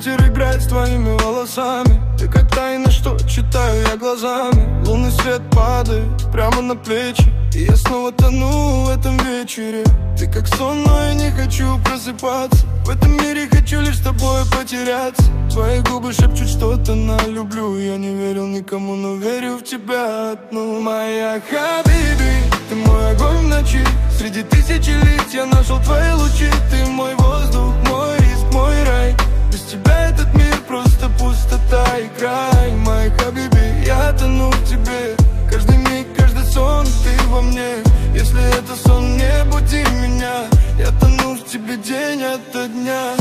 ветер играет с твоими волосами. Ты как тайна, что читаю я глазами. Лунный свет падает прямо на плечи, и я снова тону в этом вечере. Ты как сон, но я не хочу просыпаться. В этом мире хочу лишь с тобой потеряться. Твои губы шепчут что-то на люблю. Я не верил никому, но верю в тебя одну. Моя хабиби, ты мой огонь в ночи. Среди тысячи лиц я нашел твои лучи. Ты мой воздух, мой риск, мой рай. Без тебя этот мир просто пустота и край. Моя хабиби, я тону в тебе. Каждый миг, каждый сон, ты во мне. Если это сон, не буди меня. Я тону в тебе день ото дня.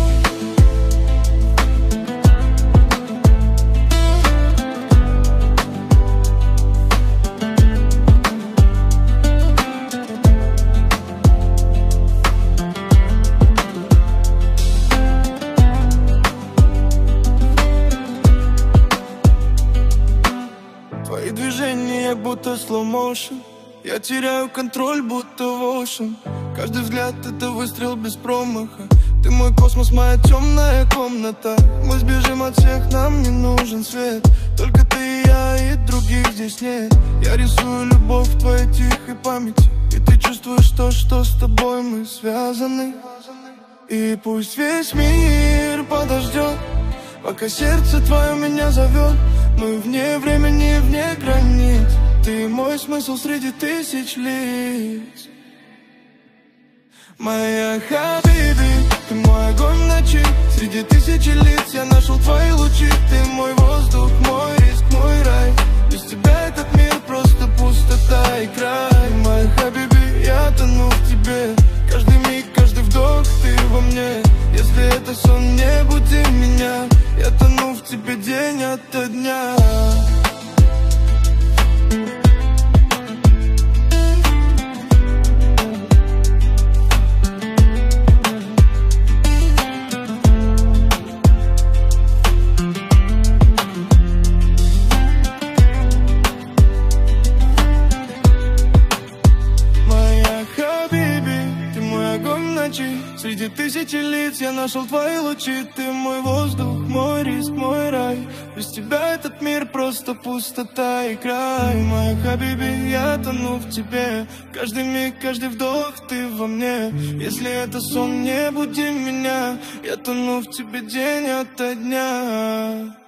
Твои движения будто slow motion. Я теряю контроль, будто в ocean. Каждый взгляд — это выстрел без промаха. Ты мой космос, моя темная комната. Мы сбежим от всех, нам не нужен свет. Только ты и я, и других здесь нет. Я рисую любовь в твоей тихой памяти, и ты чувствуешь то, что с тобой мы связаны. И пусть весь мир подождет, пока сердце твое меня зовет. Мы вне времени, вне границ. Ты мой смысл среди тысяч лиц. Моя хабиби, ты мой огонь в ночи. Среди тысячи лиц я нашел твои лучи. Ты мой воздух, мой риск, мой рай. Без тебя этот мир просто пустота и край. Моя хабиби, я тону в тебе. Каждый миг, каждый вдох, ты во мне. Если это сон, не буди меня. Я тону в тебе день ото дня. Среди тысячи лиц я нашел твои лучи. Ты мой воздух, мой риск, мой рай. Без тебя этот мир просто пустота и край. Моя хабиби, я тону в тебе. Каждый миг, каждый вдох, ты во мне. Если это сон, не буди меня. Я тону в тебе день ото дня.